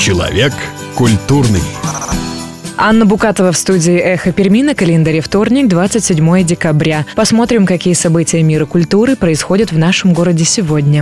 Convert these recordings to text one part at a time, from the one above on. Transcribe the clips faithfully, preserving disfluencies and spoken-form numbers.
Человек культурный. Анна Букатова в студии «Эхо Перми» на календаре вторник, двадцать седьмое декабря. Посмотрим, какие события мира культуры происходят в нашем городе сегодня.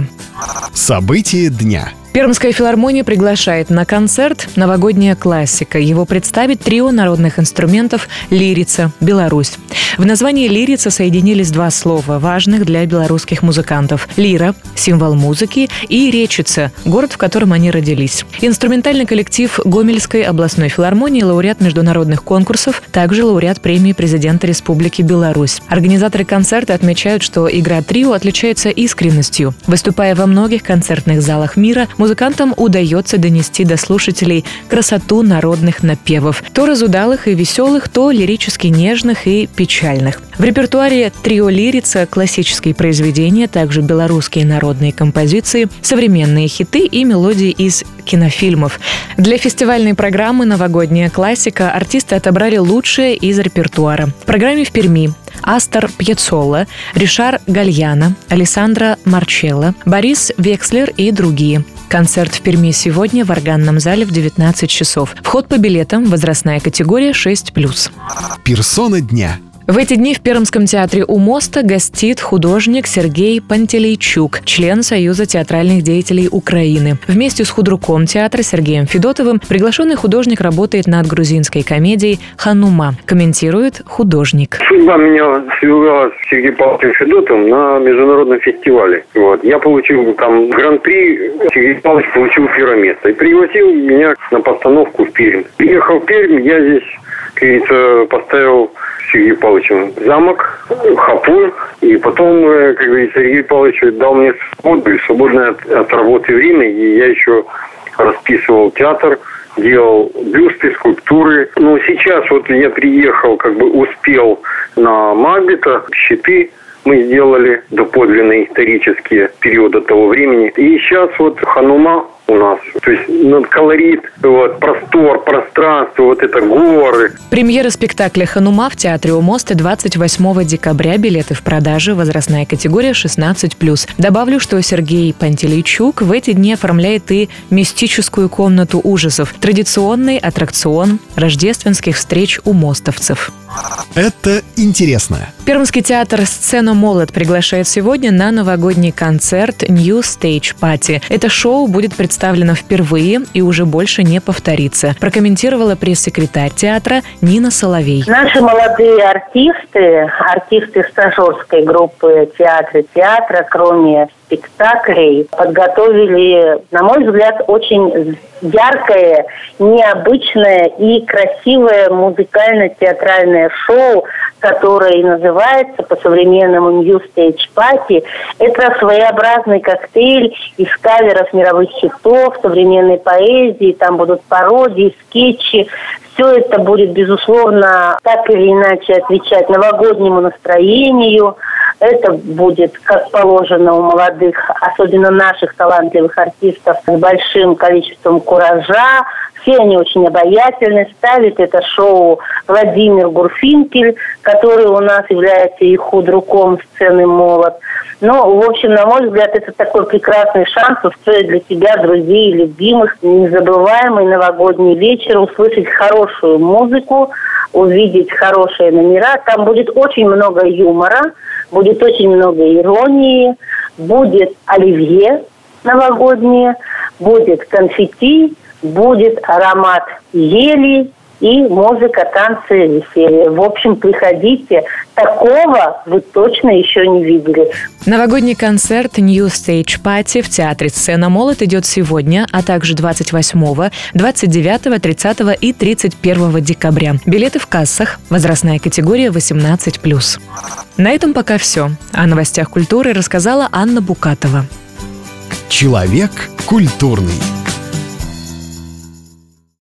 События дня. Пермская филармония приглашает на концерт «Новогодняя классика». Его представит трио народных инструментов «Лирица. Беларусь». В названии «Лирица» соединились два слова, важных для белорусских музыкантов. «Лира» – символ музыки, и «Речица» – город, в котором они родились. Инструментальный коллектив Гомельской областной филармонии, лауреат международных конкурсов, также лауреат премии президента Республики Беларусь. Организаторы концерта отмечают, что игра трио отличается искренностью. Выступая во многих концертных залах мира, музыкантам удается донести до слушателей красоту народных напевов, то разудалых и веселых, то лирически нежных и печальных. В репертуаре трио «Лирица» классические произведения, также белорусские народные композиции, современные хиты и мелодии из кинофильмов. Для фестивальной программы «Новогодняя классика» артисты отобрали лучшее из репертуара. В программе в Перми Астор Пьяццола, Ришар Гальяно, Алессандро Марчелло, Борис Векслер и другие. Концерт в Перми сегодня в органном зале в девятнадцать часов. Вход по билетам, возрастная категория шесть плюс. Персона дня. В эти дни в Пермском театре у моста гостит художник Сергей Пантелейчук, член Союза театральных деятелей Украины. Вместе с худруком театра Сергеем Федотовым приглашенный художник работает над грузинской комедией «Ханума». Комментирует художник. Судьба меня свела с Сергеем Павловичем Федотовым на международном фестивале. Вот. Я получил там гран-при, Сергей Павлович получил первое место. И пригласил меня на постановку в Пермь. Приехал в Пермь, я здесь, как говорится, поставил Сергеем Павловичем замок, хапун, и потом, как говорится, Сергей Павлович дал мне свободу, и свободное от, от работы время, и я еще расписывал театр, делал бюсты, скульптуры. Но сейчас вот я приехал, как бы успел на Макбета, щиты мы сделали доподлинные исторические периода того времени. И сейчас вот Ханума у нас. То есть ну, колорит, вот, простор, пространство, вот это горы. Премьера спектакля «Ханума» в театре у моста двадцать восьмого декабря. Билеты в продаже, возрастная категория шестнадцать плюс. Добавлю, что Сергей Пантелейчук в эти дни оформляет и мистическую комнату ужасов. Традиционный аттракцион рождественских встреч у мостовцев. Это интересно. Пермский театр «Сцена Молот» приглашает сегодня на новогодний концерт New Stage Party. Это шоу будет представлено впервые и уже больше не повторится, прокомментировала пресс-секретарь театра Нина Соловей. Наши молодые артисты, артисты стажерской группы театра театра, кроме спектаклей, подготовили, на мой взгляд, очень яркое, необычное и красивое музыкально-театральное шоу, которое и называется по-современному New Stage Party. Это своеобразный коктейль из каверов мировых хитов, современной поэзии, там будут пародии, скетчи. Все это будет, безусловно, так или иначе отвечать новогоднему настроению. Это будет, как положено у молодых, особенно наших талантливых артистов, с большим количеством куража. Все они очень обаятельны. Ставит это шоу Владимир Гурфинкель, который у нас является и худруком сцены «Молот». Ну, в общем, на мой взгляд, это такой прекрасный шанс устроить для себя, друзей и любимых незабываемый новогодний вечер, услышать хорошую музыку, увидеть хорошие номера. Там будет очень много юмора, будет очень много иронии, будет оливье новогоднее, будет конфетти, будет аромат ели и музыка, танцы, веселье. В общем, приходите. Такого вы точно еще не видели. Новогодний концерт New Stage Party в театре «Сцена Молот» идет сегодня, а также двадцать восьмого, двадцать девятого, тридцатого и тридцать первого декабря. Билеты в кассах, возрастная категория восемнадцать плюс. На этом пока все. О новостях культуры рассказала Анна Букатова. Человек культурный.